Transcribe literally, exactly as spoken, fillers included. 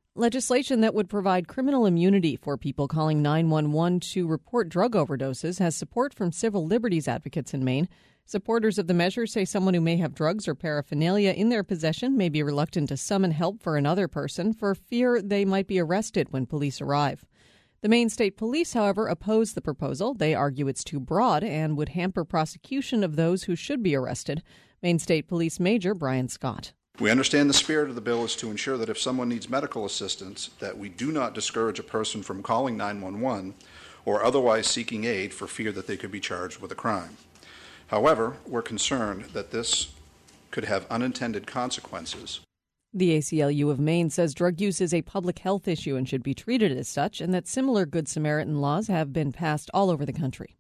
Legislation that would provide criminal immunity for people calling nine one one to report drug overdoses has support from civil liberties advocates in Maine. Supporters of the measure say someone who may have drugs or paraphernalia in their possession may be reluctant to summon help for another person for fear they might be arrested when police arrive. The Maine State Police, however, oppose the proposal. They argue it's too broad and would hamper prosecution of those who should be arrested. Maine State Police Major Brian Scott. We understand the spirit of the bill is to ensure that if someone needs medical assistance, that we do not discourage a person from calling nine one one or otherwise seeking aid for fear that they could be charged with a crime. However, we're concerned that this could have unintended consequences. The A C L U of Maine says drug use is a public health issue and should be treated as such, and that similar Good Samaritan laws have been passed all over the country.